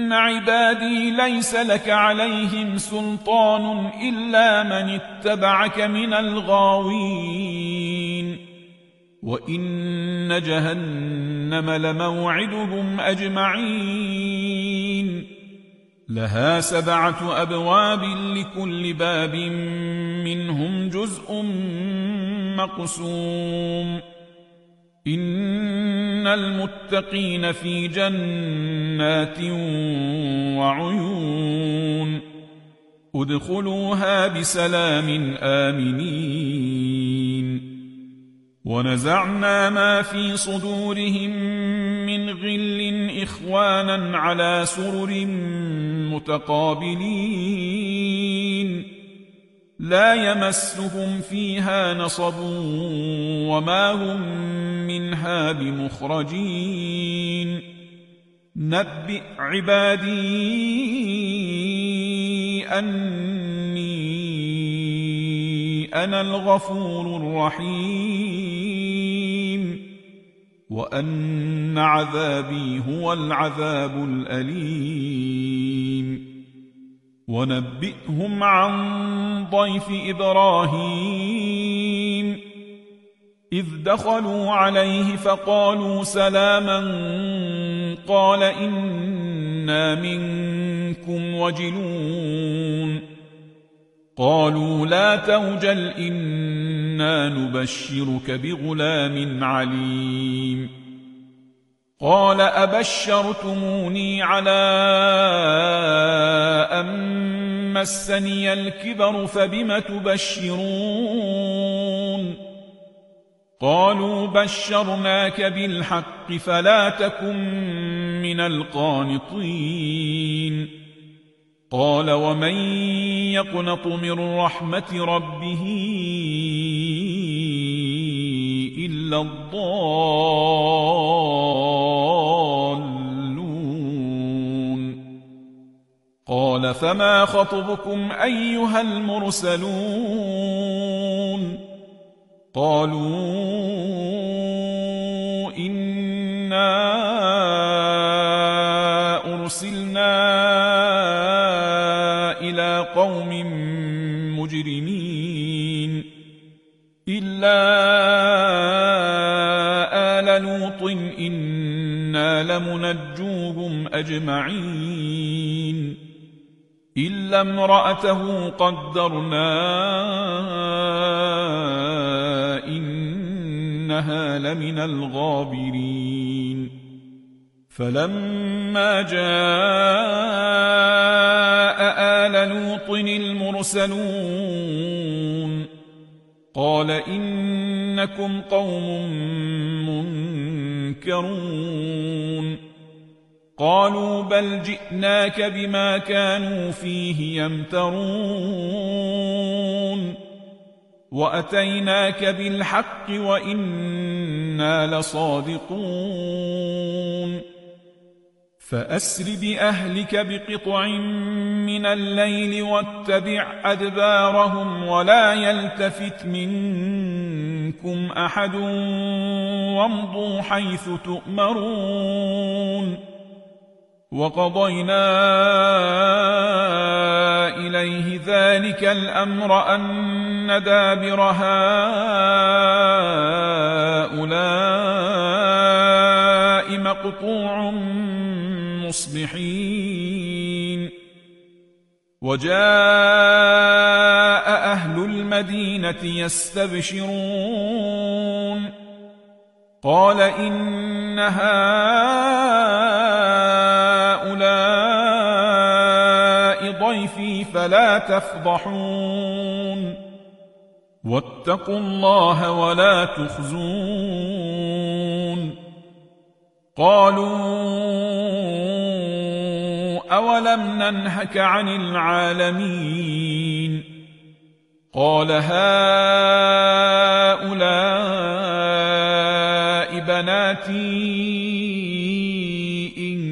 عبادي ليس لك عليهم سلطان إلا من اتبعك من الغاوين وإن جهنم لموعدهم أجمعين لها 7 أبواب لكل باب منهم جزء مقسوم إن المتقين في جنات وعيون ادخلوها بسلام آمنين ونزعنا ما في صدورهم من غل إخوانا على سرر متقابلين لا يمسهم فيها نصب وما هم منها بمخرجين نبئ عبادي أني أنا الغفور الرحيم وأن عذابي هو العذاب الأليم ونبئهم عن ضيف إبراهيم إذ دخلوا عليه فقالوا سلاما قال إنا منكم وجلون قالوا لا توجل إنا نبشرك بغلام عليم قال أبشرتموني على أن مسني الكبر فبم تبشرون قالوا بشرناك بالحق فلا تكن من القانطين قال ومن يقنط من رحمة ربه إلا الضالون قال فما خطبكم أيها المرسلون قالوا إنا أرسلنا إلى قوم مجرمين إلا آل لوط إنا لمنجوهم أجمعين إلا امرأته قدرنا إنها لمن الغابرين فلما جاء آل لوط المرسلون قال إنكم قوم منكرون قالوا بل جئناك بما كانوا فيه يمترون وأتيناك بالحق وإنا لصادقون فأسر بأهلك بقطع من الليل واتبع أدبارهم ولا يلتفت منكم أحد وامضوا حيث تؤمرون وقضينا إليه ذلك الأمر أن دابر هؤلاء مقطوع مصبحين وجاء أهل المدينة يستبشرون قال إن هؤلاء ضيفي فلا تفضحون واتقوا الله ولا تخزون قالوا أولم ننهك عن العالمين قال هؤلاء بناتي إن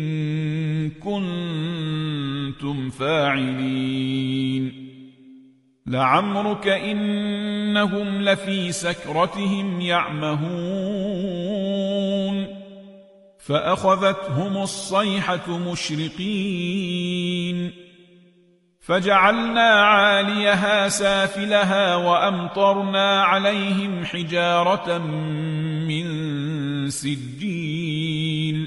كنتم فاعلين لعمرك إنهم لفي سكرتهم يعمهون فأخذتهم الصيحة مشرقين فجعلنا عاليها سافلها وأمطرنا عليهم حجارة من سجيل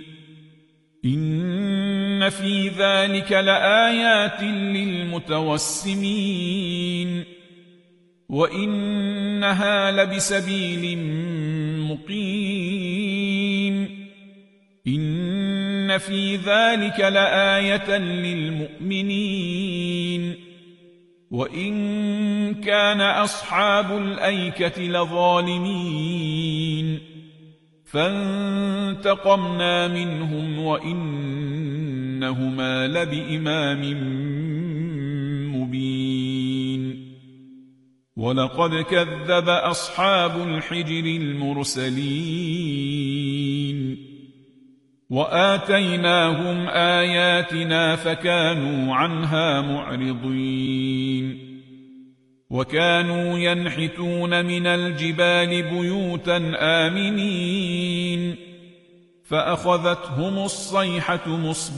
إن في ذلك لآيات للمتوسمين وإنها لبسبيل مقيم إن في ذلك لآية للمؤمنين وإن كان أصحاب الأيكة لظالمين فانتقمنا منهم وإنهما لبإمام مبين ولقد كذب أصحاب الحجر المرسلين وآتيناهم آياتنا فكانوا عنها معرضين وكانوا ينحتون من الجبال بيوتا آمنين فأخذتهم الصيحة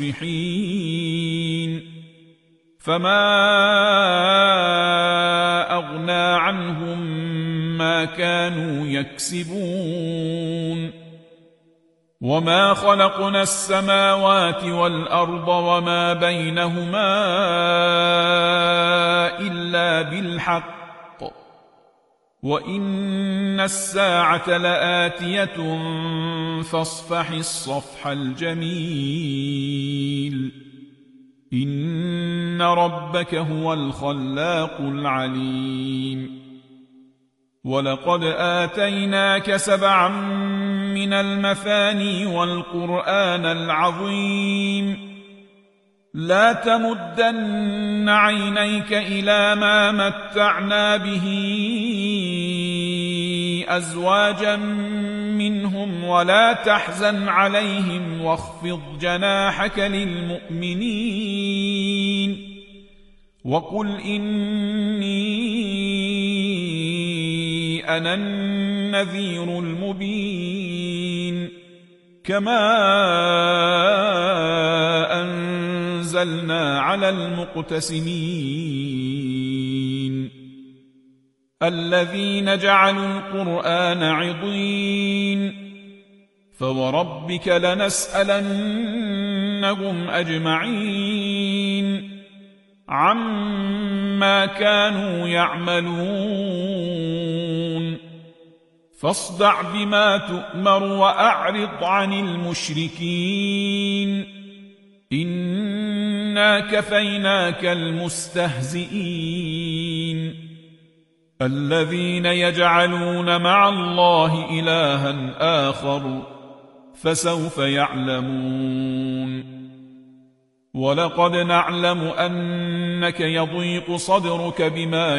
مصبحين فما أغنى عنهم ما كانوا يكسبون وما خلقنا السماوات والأرض وما بينهما إلا بالحق وإن الساعة لآتية فاصفح الصفح الجميل إن ربك هو الخلاق العليم ولقد آتيناك 7 من المثاني والقرآن العظيم لا تمدن عينيك إلى ما متعنا به أزواجا منهم ولا تحزن عليهم واخفض جناحك للمؤمنين وقل إني أنا النذير المبين كما أنزلنا على المقتسمين الذين جعلوا القرآن عضين فوربك لنسألنهم أجمعين عما كانوا يعملون فاصدع بما تؤمر وأعرض عن المشركين إنا كفيناك المستهزئين الذين يجعلون مع الله إلها آخر فسوف يعلمون ولقد نعلم أنك يضيق صدرك بما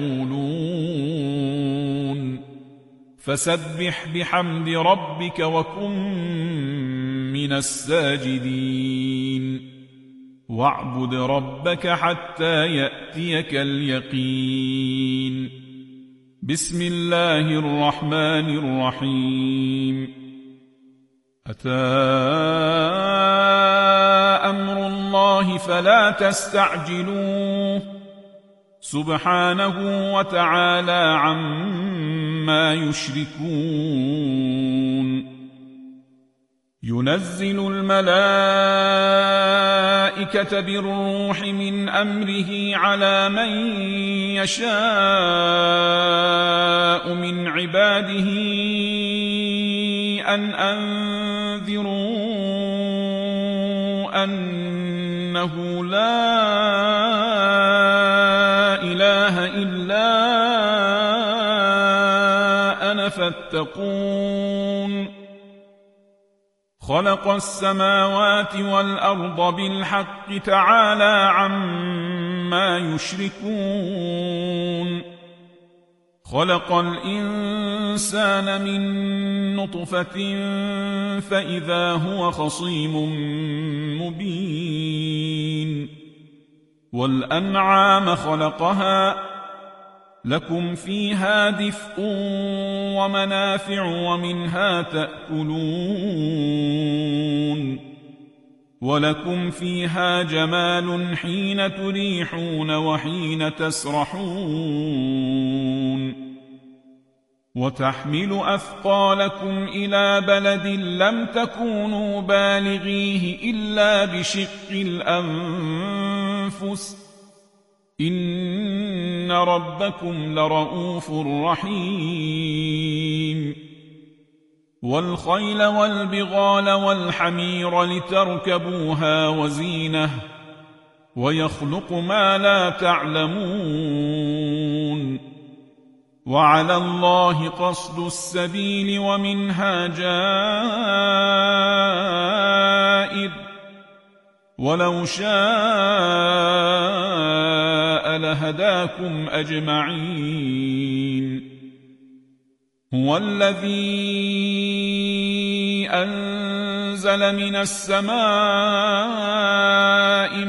يقولون فسبح بحمد ربك وكن من الساجدين واعبد ربك حتى يأتيك اليقين بسم الله الرحمن الرحيم أتى أمر الله فلا تستعجلوه سبحانه وتعالى عما يشركون ينزل الملائكة بالروح من أمره على من يشاء من عباده أن أنذروا أنه لا إله إلا أنا فاتقون خلق السماوات والأرض بالحق تعالى عما يشركون خلق الإنسان من نطفة فإذا هو خصيم مبين والأنعام خلقها لكم فيها دفء ومنافع ومنها تأكلون ولكم فيها جمال حين تريحون وحين تسرحون وتحمل أثقالكم إلى بلد لم تكونوا بالغيه إلا بشق الأنفس إن ربكم لرؤوف رحيم والخيل والبغال والحمير لتركبوها وزينة ويخلق ما لا تعلمون وعلى الله قصد السبيل ومنها جائر ولو شاء لهداكم أجمعين هو الذي أنزل من السماء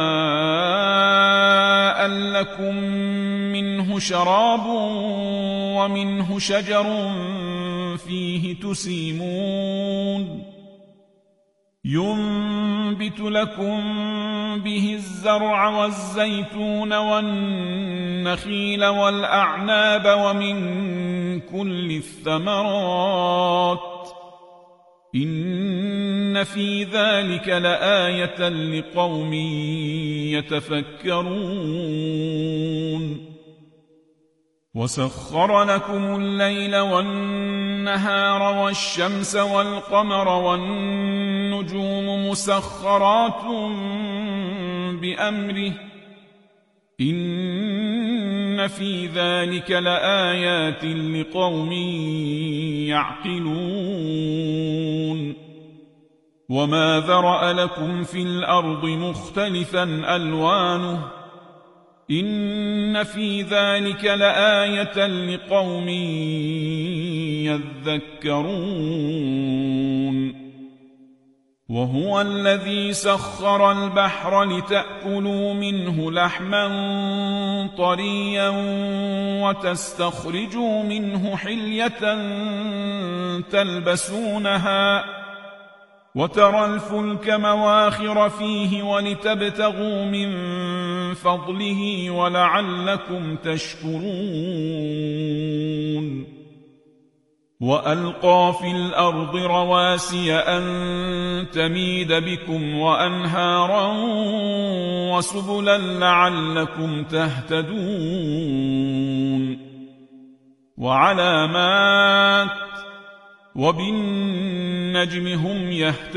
ماء لكم منه شراب ومنه شجر فيه تسيمون ينبت لكم به الزرع والزيتون والنخيل والأعناب ومن كل الثمرات إن في ذلك لآية لقوم يتفكرون وسخر لكم الليل والنهار والشمس والقمر والنجوم مسخرات بأمره إن في ذلك لآيات لقوم يعقلون وما ذرأ لكم في الأرض مختلفا ألوانه إن في ذلك لآية لقوم يذكرون وهو الذي سخر البحر لتأكلوا منه لحما طريا وتستخرجوا منه حلية تلبسونها وترى الفلك مواخر فيه ولتبتغوا من فضله ولعلكم تشكرون وألقى في الأرض رواسي أن تميد بكم وأنهارا وسبلا لعلكم تهتدون وعلامات وبالنجم هم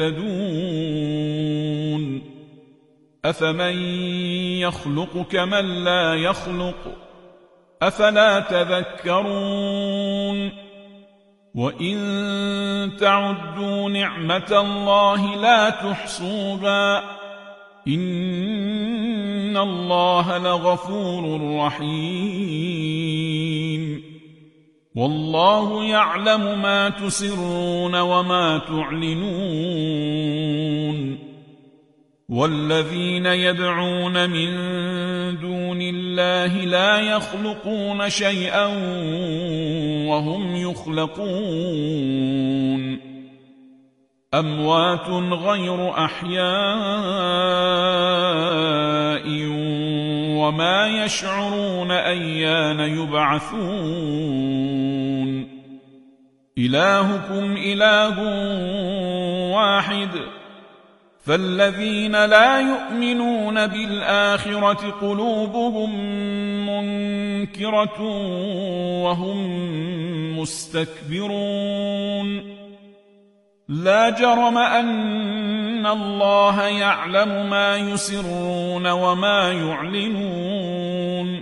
يهتدون أفمن يخلق كمن لا يخلق أفلا تذكرون وإن تعدوا نعمة الله لا تحصوها إن الله لغفور رحيم والله يعلم ما تسرون وما تعلنون والذين يدعون من دون الله لا يخلقون شيئا وهم يخلقون أموات غير أحياء وما يشعرون أيان يبعثون إلهكم إله واحد فالذين لا يؤمنون بالآخرة قلوبهم منكرة وهم مستكبرون لا جرم أن الله يعلم ما يسرون وما يعلنون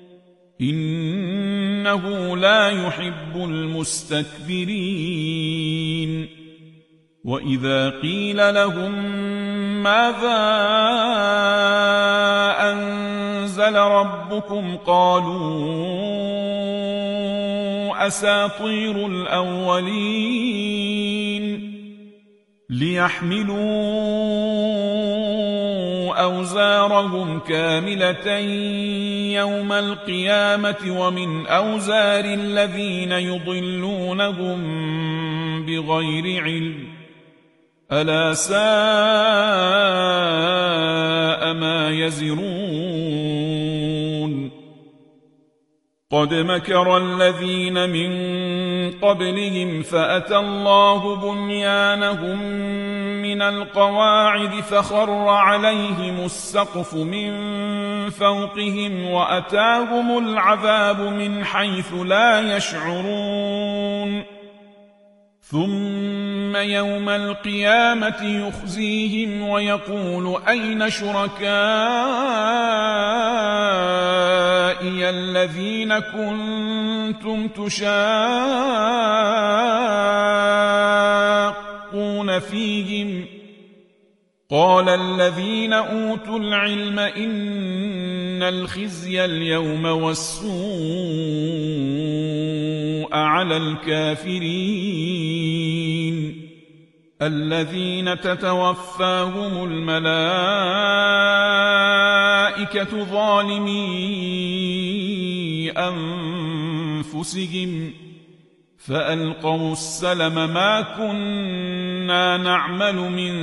إنه لا يحب المستكبرين وإذا قيل لهم ماذا أنزل ربكم قالوا أساطير الأولين ليحملوا أوزارهم كاملة يوم القيامة ومن أوزار الذين يضلونهم بغير علم ألا ساء ما يزرون قد مكر الذين من قبلهم فأتى الله بنيانهم من القواعد فخر عليهم السقف من فوقهم وأتاهم العذاب من حيث لا يشعرون ثم يوم القيامة يخزيهم ويقول أين شركائي الذين كنتم تشاقون فيهم قال الذين أوتوا العلم إن الخزي اليوم والسوء على الكافرين الذين تتوفاهم الملائكة ظالمي أنفسهم فألقوا السلم ما كنا نعمل من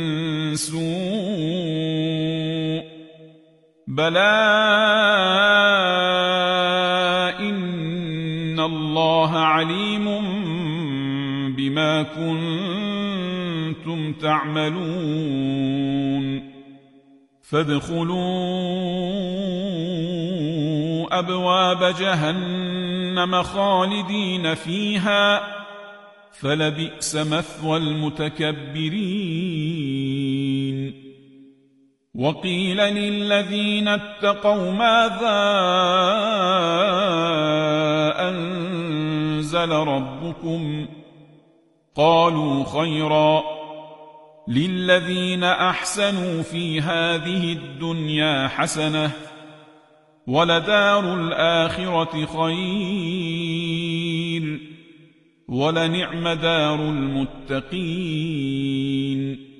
سوء بلى إن الله عليم بما كنتم تعملون فادخلوا أبواب جهنم خالدين فيها فلبئس مثوى المتكبرين وقيل للذين اتقوا ماذا أنزل ربكم قالوا خيرا للذين أحسنوا في هذه الدنيا حسنة ولدار الآخرة خير ولنعم دار المتقين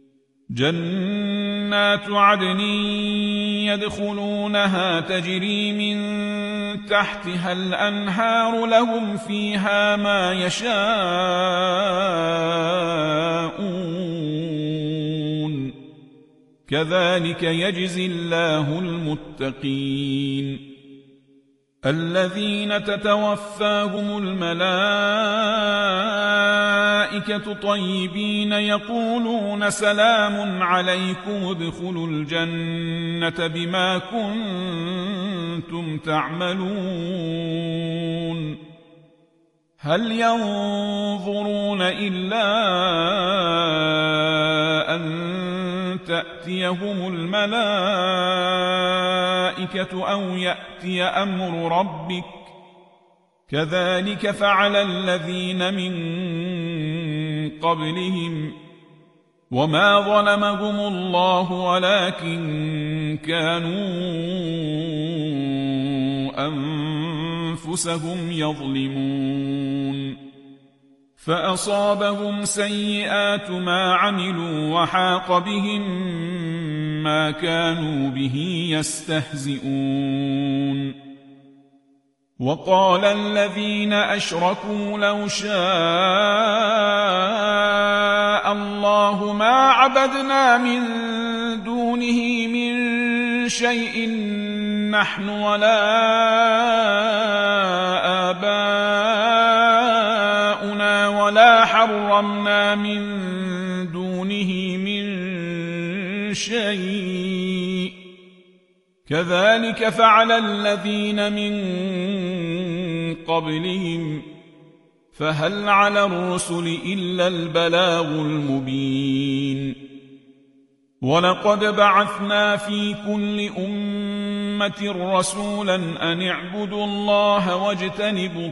جنات عدن يدخلونها تجري من تحتها الأنهار لهم فيها ما يشاءون كذلك يجزي الله المتقين الذين تتوفاهم الملائكة طيبين يقولون سلام عليكم ادخلوا الجنة بما كنتم تعملون هل ينظرون إلا أن تأتيهم الملائكة أو يأتي أمر ربك كذلك فعل الذين من قبلهم وما ظلمهم الله ولكن كانوا أنفسهم يظلمون فأصابهم سيئات ما عملوا وحاق بهم ما كانوا به يستهزئون وقال الذين أشركوا لو شاء الله ما عبدنا من دونه من شيء نحن ولا آباؤنا ولا حرمنا من دونه من شيء كذلك فعل الذين من قبلهم فهل على الرسل إلا البلاغ المبين ولقد بعثنا في كل أمة رسولا أن اعبدوا الله واجتنبوا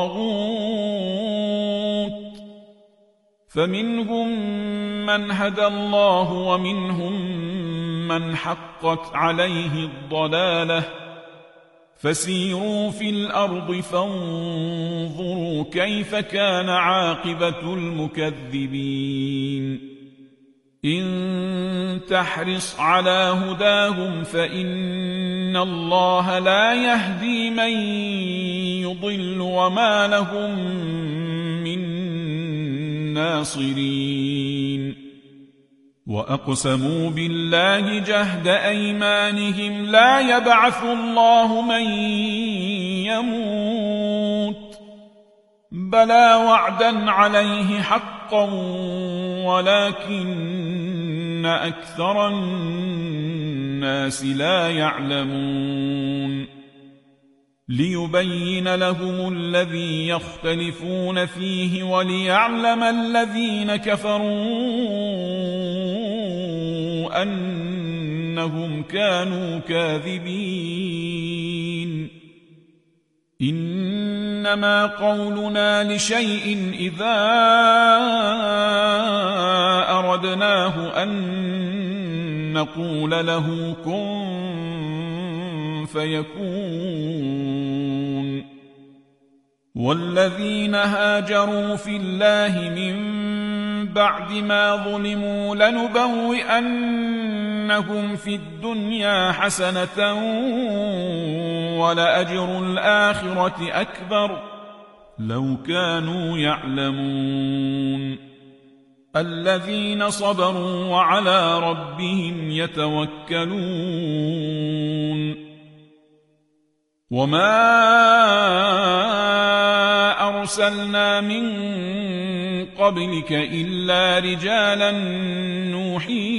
الطاغوت فمنهم من هدى الله ومنهم من حقت عليه الضلالة فسيروا في الأرض فانظروا كيف كان عاقبة المكذبين إن تحرص على هداهم فإن الله لا يهدي من يضل وما لهم من ناصرين وأقسموا بالله جهد أيمانهم لا يبعث الله من يموت بلى وعدا عليه حقا ولكن أكثر الناس لا يعلمون ليبين لهم الذي يختلفون فيه وليعلم الذين كفروا أنهم كانوا كاذبين إنما قولنا لشيء إذا أردناه أن نقول له كن فيكون والذين هاجروا في الله من بعد ما ظلموا لنبوئنهم في الدنيا حسنة ولأجر الآخرة أكبر لو كانوا يعلمون الذين صبروا وعلى ربهم يتوكلون وما أرسلنا من قبلك إلا رجالا نوحي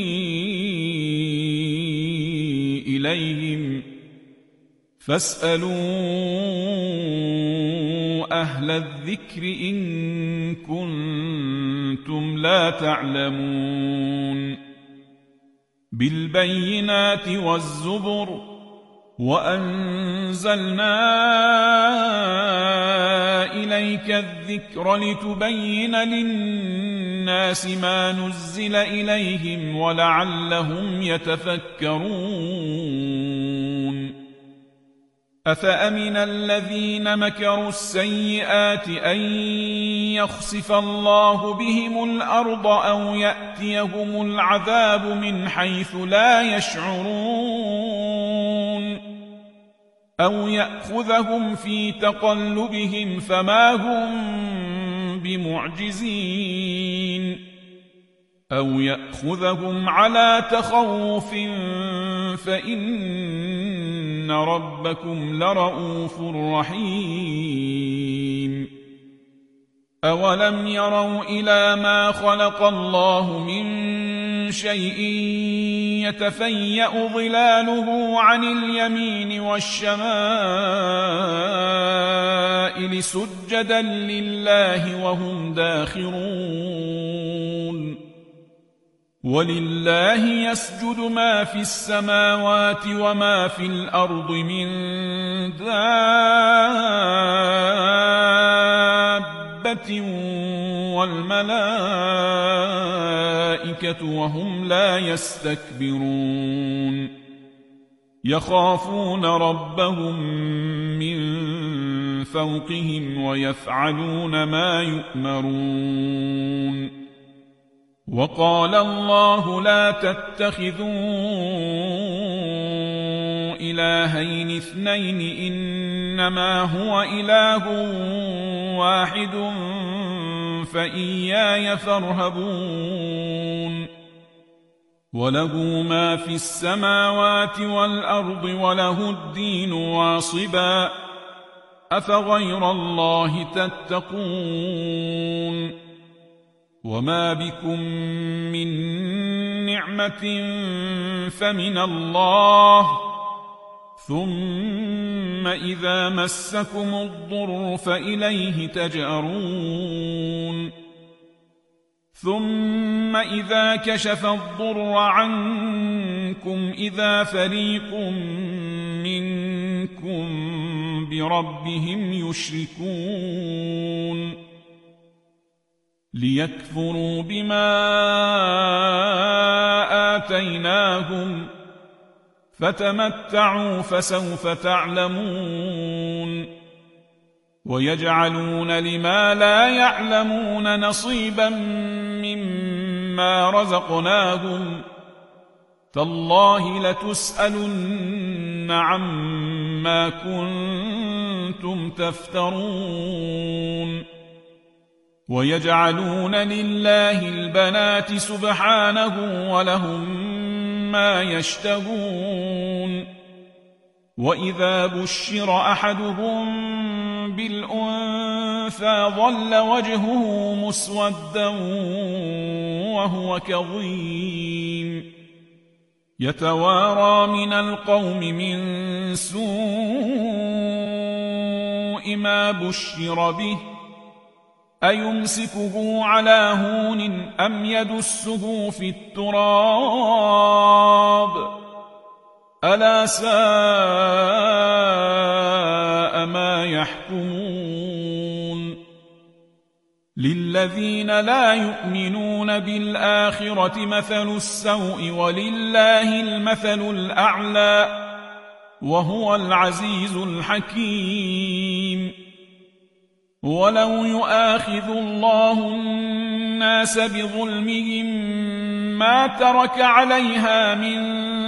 إليهم فاسألوا أهل الذكر إن كنتم لا تعلمون بالبينات والزبر وأنزلنا إليك الذكر لتبين للناس ما نزل إليهم ولعلهم يتفكرون أفأمن الذين مكروا السيئات أن يخسف الله بهم الأرض أو يأتيهم العذاب من حيث لا يشعرون أو يأخذهم في تقلبهم فما هم بمعجزين أو يأخذهم على تخوف فإن ربكم لرءوف رحيم أولم يروا إلى ما خلق الله من شيء يتفيأ ظلاله عن اليمين والشمائل سجدا لله وهم داخرون ولله يسجد ما في السماوات وما في الأرض من دابة والملائكة وهم لا يستكبرون يخافون ربهم من فوقهم ويفعلون ما يؤمرون وقال الله لا تتخذوا إلهين اثنين إنما هو إله واحد فإياي فارهبون وله ما في السماوات والأرض وله الدين واصبا أفغير الله تتقون وما بكم من نعمة فمن الله ثم إذا مسكم الضر فإليه تجأرون ثم إذا كشف الضر عنكم إذا فريق منكم بربهم يشركون ليكفروا بما آتيناهم فتمتعوا فسوف تعلمون ويجعلون لما لا يعلمون نصيبا مما رزقناهم تالله لتسألن عما كنتم تفترون ويجعلون لله البنات سبحانه ولهم ما يشتهون وإذا بشر أحدهم بالأنثى ظل وجهه مسودا وهو كظيم يتوارى من القوم من سوء ما بشر به أيمسكه على هون أم يدسه في التراب ألا ساء ما يحكمون للذين لا يؤمنون بالآخرة مثل السوء ولله المثل الأعلى وهو العزيز الحكيم ولو يؤاخذ الله الناس بظلمهم ما ترك عليها من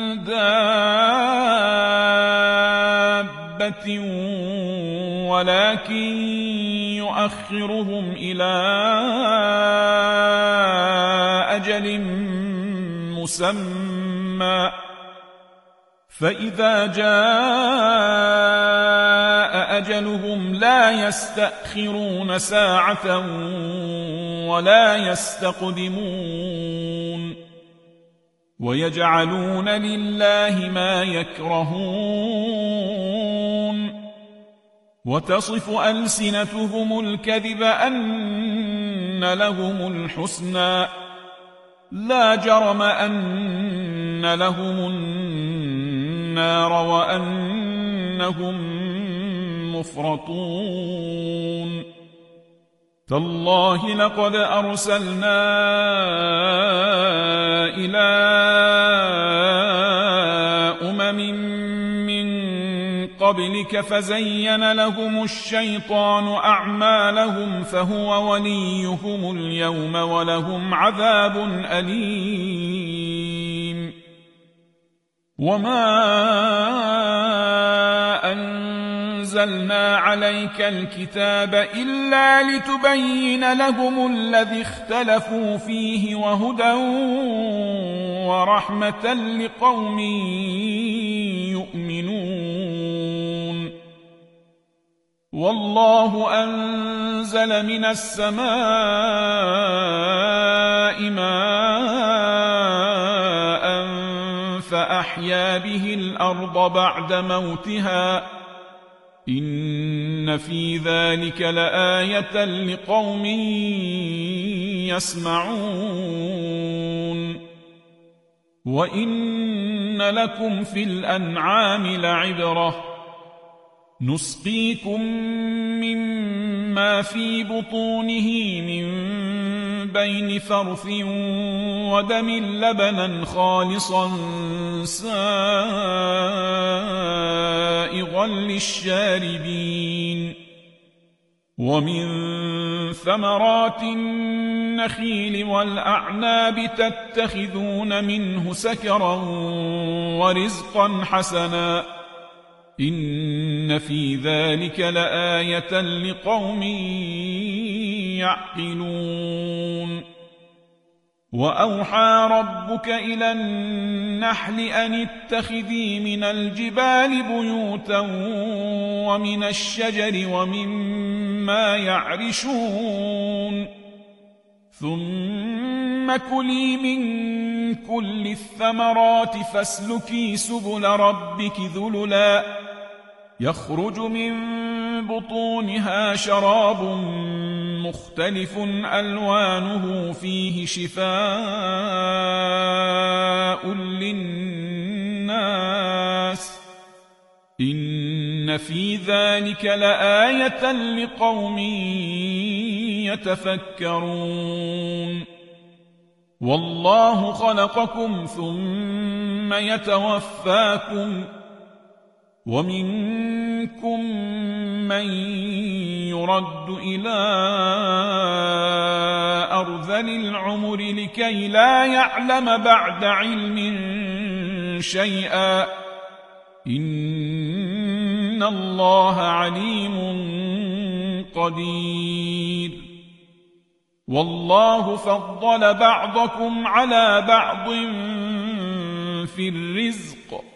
دابة ولكن يؤخرهم إلى أجل مسمى فإذا جاء أجلهم لا يستأخرون ساعة ولا يستقدمون ويجعلون لله ما يكرهون وتصف ألسنتهم الكذب أن لهم الحسنى لا جرم أن لهم النار وأنهم مفرطون تالله لقد أرسلنا إلى من قبلك فزين لهم الشيطان أعمالهم فهو وليهم اليوم ولهم عذاب أليم وما أنزلنا عليك الكتاب إلا لتبين لهم الذي اختلفوا فيه وهدى ورحمة لقوم يؤمنون والله أنزل من السماء ماء فأحيا به الأرض بعد موتها إن في ذلك لآية لقوم يسمعون وإن لكم في الأنعام لعبرة نسقيكم مما في بطونه من بين فرث ودم لبنا خالصا سائغا للشاربين ومن ثمرات النخيل والأعناب تتخذون منه سكرا ورزقا حسنا إن في ذلك لآية لقوم يعقلون وأوحى ربك إلى النحل أن اتخذي من الجبال بيوتا ومن الشجر ومما يعرشون ثم كلي من كل الثمرات فاسلكي سبل ربك ذللا يخرج من بطونها شراب مختلف ألوانه فيه شفاء للناس إن في ذلك لآية لقوم يتفكرون والله خلقكم ثم يتوفاكم ومنكم من يرد إلى أرذل العمر لكي لا يعلم بعد علم شيئا إن الله عليم قدير والله فضل بعضكم على بعض في الرزق